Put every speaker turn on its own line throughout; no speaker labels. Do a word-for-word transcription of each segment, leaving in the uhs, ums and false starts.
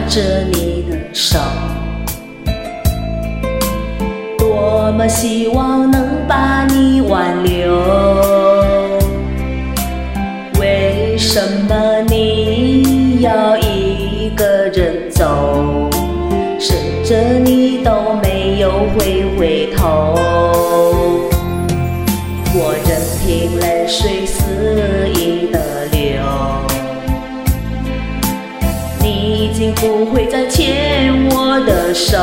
着你的手，多么希望能把你挽留。为什么你要一个人走？甚至你都没有回回头。我任凭泪水肆意的流，你已经不会再牵我的手。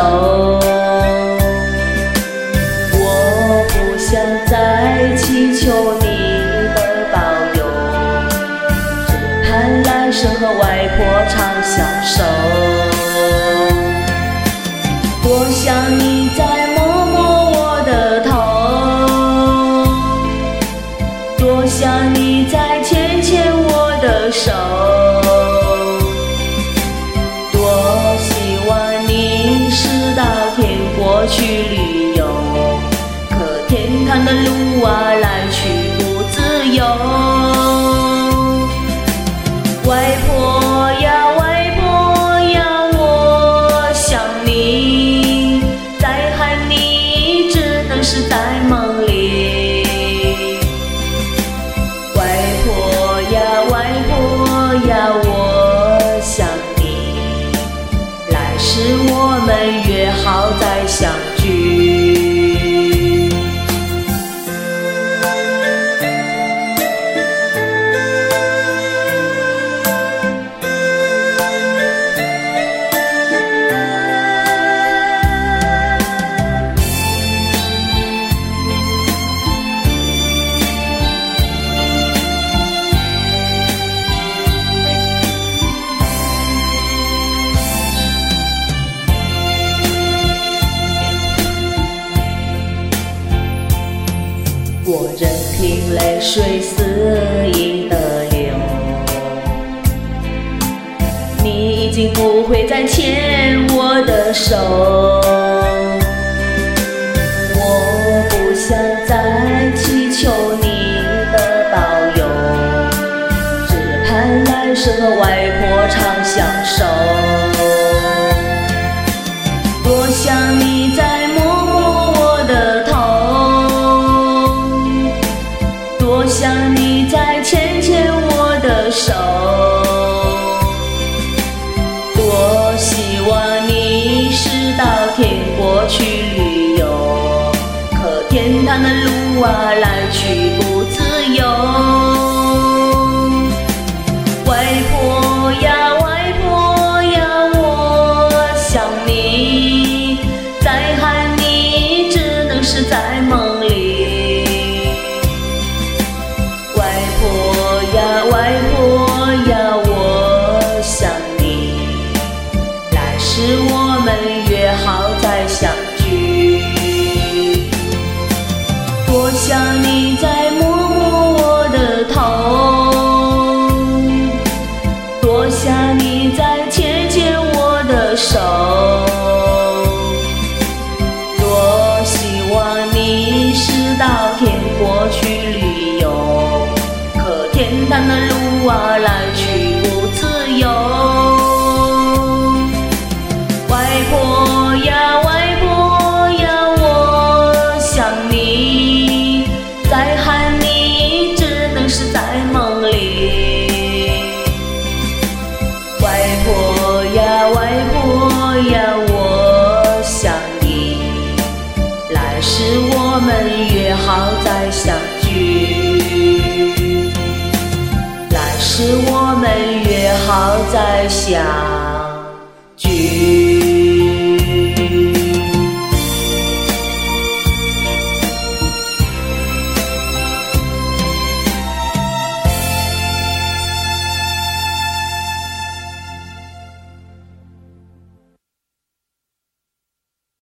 我不想再祈求你的保佑，只盼来生和外婆常相守。多想你再摸摸我的头，多想你再牵牵我的手，多希望你是到天国去旅游，可天堂的路啊来去不自由。外婆呀外婆呀，我想你，再喊你只能是在梦里。外婆呀外婆呀，我想你，来世我们约好再相聚。我任凭泪水肆意的流，你已经不会再牵我的手。我不想再祈求你的保佑，只盼来生和外婆常相守。多想你再摸摸我的头，多想你再牵牵我的手，多希望你是到天国去旅游，可天堂的路啊来去不自由。外婆呀外婆呀，我想你，再喊你只能是在梦里。外婆呀外婆呀，我想你，来世我们约好再相聚。多想你再摸摸我的头，多想你再牵牵我的手，多希望你是到天国去旅游，可天堂的路啊来去不自由。外婆呀外婆呀，我想你，再喊你只能是在梦里。外婆呀外婆呀，我想你，来世我们约好再相聚。来世我们约好再相